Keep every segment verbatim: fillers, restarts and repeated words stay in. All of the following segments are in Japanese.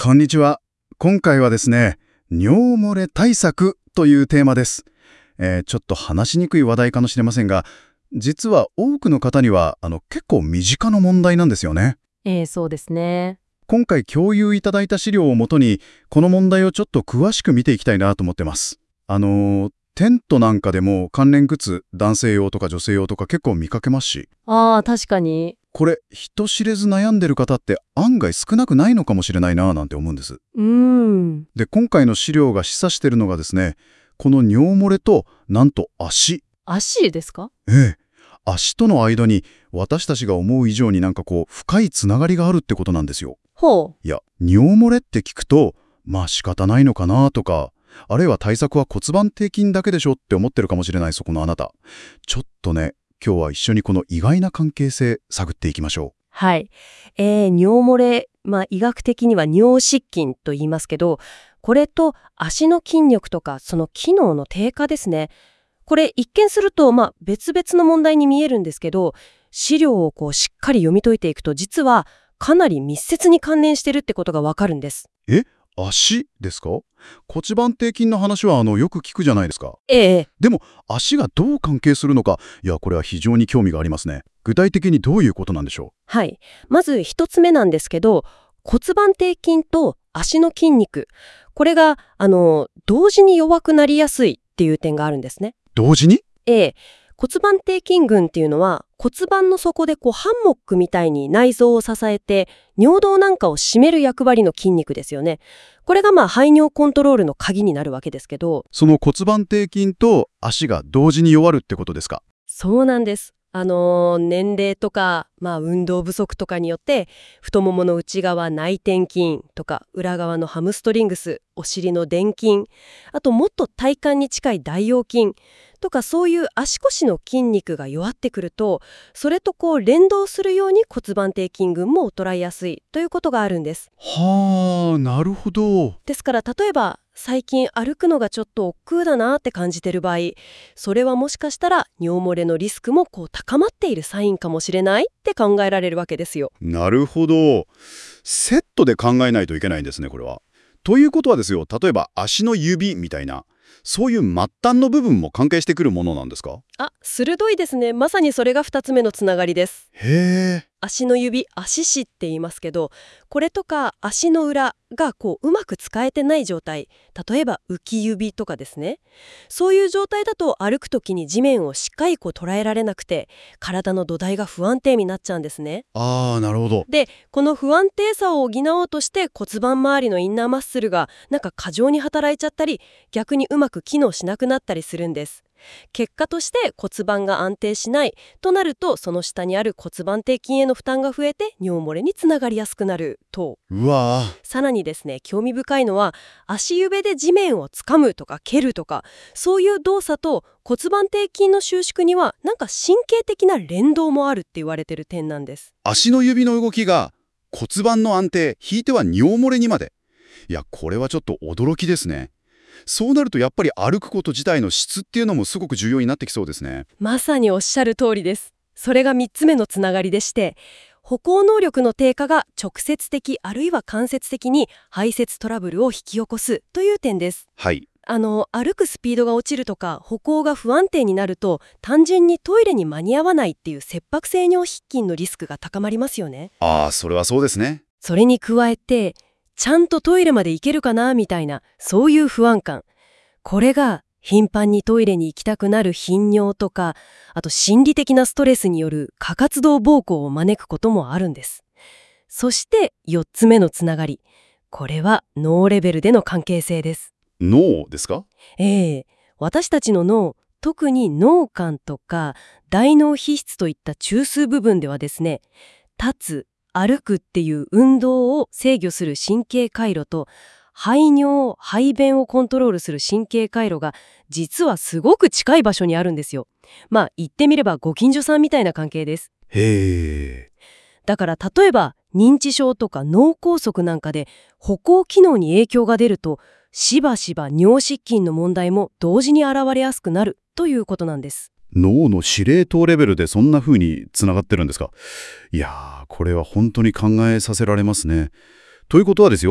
こんにちは。今回はですね、尿漏れ対策というテーマです。えーちょっと話しにくい話題かもしれませんが、実は多くの方にはあの結構身近な問題なんですよね。 ええ、そうですね。 今回共有いただいた資料をもとに、この問題をちょっと詳しく見ていきたいなと思ってます。あのーテントなんかでも関連グッズ、男性用とか女性用とか結構見かけますし、 ああ、確かに。 これ人知れず悩んでる方って案外少なくないのかもしれないなぁなんて思うんです。 うーん。 で、今回の資料が示唆しているのがですね、この尿漏れとなんと足。 足ですか？ ええ、足との間に私たちが思う以上になんかこう深いつながりがあるってことなんですよ。 ほう。 いや、尿漏れって聞くと、まあ仕方ないのかなとか、あるいは対策は骨盤底筋だけでしょって思ってるかもしれないそこのあなた。ちょっとね、今日は一緒にこの意外な関係性探っていきましょはい。えー、尿漏れ、まあ医学的には尿失禁と言いますけど、これと足の筋力とかその機能の低下ですね。これ一見するとまあ別々の問題に見えるんですけど、資料をこうしっかり読み解いていくと実はかなり密接に関連してるってことがわかるんです。 う。え、足ですか？骨盤底筋の話はあのよく聞くじゃないですか。 ええ、 でも足がどう関係するのか、いやこれは非常に興味がありますね。具体的にどういうことなんでしょはい。まず一つ目なんですけど、骨盤底筋と足の筋肉、これが、あの、同時に弱くなりやすいっていう点があるんですね。 う。同時に？ ええ、骨盤底筋群っていうのは骨盤の底でこうハンモックみたいに内臓を支えて尿道なんかを締める役割の筋肉ですよね。これがまあ排尿コントロールの鍵になるわけですけど、 その骨盤底筋と足が同時に弱るってことですか？ そうなんです。あのー年齢とか、まあ、運動不足とかによって太ももの内側内転筋とか裏側のハムストリングス、お尻の臀筋、あともっと体幹に近い大腰筋とかそういう足腰の筋肉が弱ってくると、それとこう連動するように骨盤底筋群も衰えやすいということがあるんです。 はあ、なるほど。 ですから例えば最近歩くのがちょっと億劫だなって感じてる場合、それはもしかしたら尿漏れのリスクもこう高まっているサインかもしれないって考えられるわけですよ。 なるほど。セットで考えないといけないんですね、これは。ということはですよ、例えば足の指みたいな、そういう末端の部分も関係してくるものなんですか？ あ、鋭いですね。まさにそれがふたつめのつながりです。 へえ。 足の指、足指って言いますけど、これとか足の裏がこううまく使えてない状態、例えば浮き指とかですね。そういう状態だと歩くときに地面をしっかりこう捉えられなくて、体の土台が不安定になっちゃうんですね。 ああ、なるほど。 で、この不安定さを補おうとして骨盤周りのインナーマッスルがなんか過剰に働いちゃったり、逆にうまく機能しなくなったりするんです。結果として骨盤が安定しないとなると、その下にある骨盤底筋への負担が増えて尿漏れにつながりやすくなると。 うわあ。 さらにですね、興味深いのは足指で地面を掴むとか蹴るとか、そういう動作と骨盤底筋の収縮にはなんか神経的な連動もあるって言われてる点なんです。 足の指の動きが骨盤の安定、ひいては尿漏れにまで。いや、これはちょっと驚きですね。そうなるとやっぱり歩くこと自体の質っていうのもすごく重要になってきそうですね。 まさにおっしゃる通りです。それがみっつめのつながりでして、歩行能力の低下が直接的あるいは間接的に排泄トラブルを引き起こすという点です。 はい。 あの歩くスピードが落ちるとか歩行が不安定になると、単純にトイレに間に合わないっていう切迫性尿失禁のリスクが高まりますよね。 ああ、それはそうですね。 それに加えて、ちゃんとトイレまで行けるかなみたいな、そういう不安感、これが頻繁にトイレに行きたくなる頻尿とか、あと心理的なストレスによる過活動膀胱を招くこともあるんです。そしてよっつめのつながり、これは脳レベルでの関係性です。 脳ですか？ ええ、私たちの脳、特に脳幹とか大脳皮質といった中枢部分ではですね、立つ、歩くっていう運動を制御する神経回路と、排尿、排便をコントロールする神経回路が実はすごく近い場所にあるんですよ。まあ言ってみればご近所さんみたいな関係です。 へえ。 だから例えば認知症とか脳梗塞なんかで歩行機能に影響が出ると、しばしば尿失禁の問題も同時に現れやすくなるということなんです。 脳の司令塔レベルでそんな風につながってるんですか？いやー、これは本当に考えさせられますね。ということはですよ、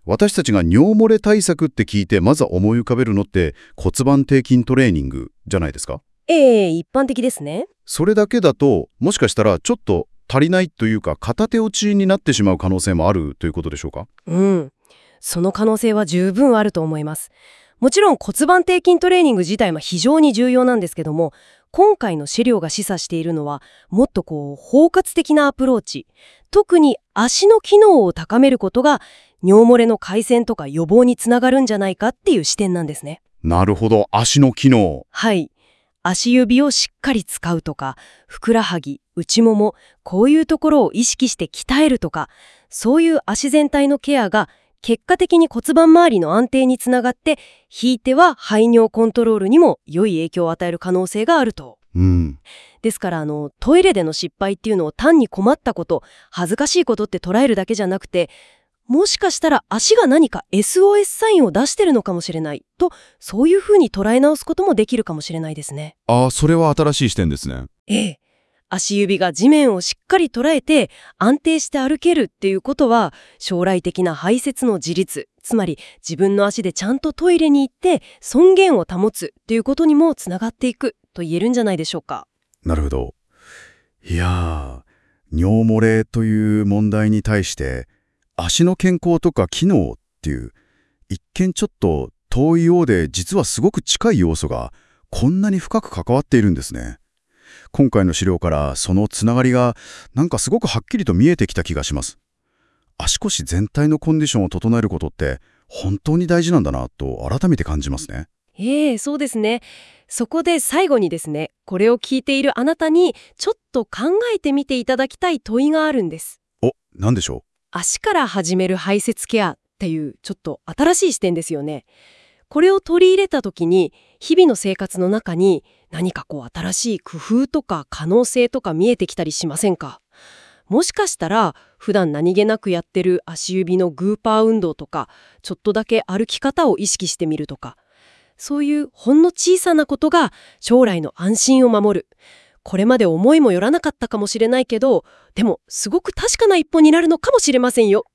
私たちが尿漏れ対策って聞いてまず思い浮かべるのって骨盤底筋トレーニングじゃないですか。 ええ、一般的ですね。 それだけだともしかしたらちょっと足りないというか片手落ちになってしまう可能性もあるということでしょうか。 うん。その可能性は十分あると思います。もちろん骨盤底筋トレーニング自体も非常に重要なんですけども、今回の資料が示唆しているのはもっとこう包括的なアプローチ、特に足の機能を高めることが尿漏れの改善とか予防につながるんじゃないかっていう視点なんですね。 なるほど、足の機能。 はい。足指をしっかり使うとか、ふくらはぎ、内もも、こういうところを意識して鍛えるとか、そういう足全体のケアが結果的に骨盤周りの安定につながって、ひいては排尿コントロールにも良い影響を与える可能性があると。 うん。 ですからあのトイレでの失敗っていうのを単に困ったこと、恥ずかしいことって捉えるだけじゃなくて、もしかしたら足が何か エスオーエス サインを出してるのかもしれないと、そういうふうに捉え直すこともできるかもしれないですね。 ああ、それは新しい視点ですね。 ええ。足指が地面をしっかり捉えて安定して歩けるっていうことは、将来的な排泄の自立、つまり自分の足でちゃんとトイレに行って尊厳を保つっていうことにもつながっていくと言えるんじゃないでしょうか。 なるほど。いやー、尿漏れという問題に対して足の健康とか機能っていう一見ちょっと遠いようで実はすごく近い要素がこんなに深く関わっているんですね。今回の資料からそのつながりがなんかすごくはっきりと見えてきた気がします。足腰全体のコンディションを整えることって本当に大事なんだなと改めて感じますね。 ええ、そうですね。そこで最後にですね、これを聞いているあなたにちょっと考えてみていただきたい問いがあるんです。 お、何でしょ足から始める排泄ケアっていうちょっと新しい視点ですよね。これを取り入れた時に日々の生活の中に何かこう新しい工夫とか可能性とか見えてきたりしませんか？もしかしたら普段何気なくやってる足指のグーパー運動とか、ちょっとだけ歩き方を意識してみるとか、そういうほんの小さなことが将来の安心を守る。これまで思いもよらなかったかもしれないけど、でもすごく確かな一歩になるのかもしれませんよ。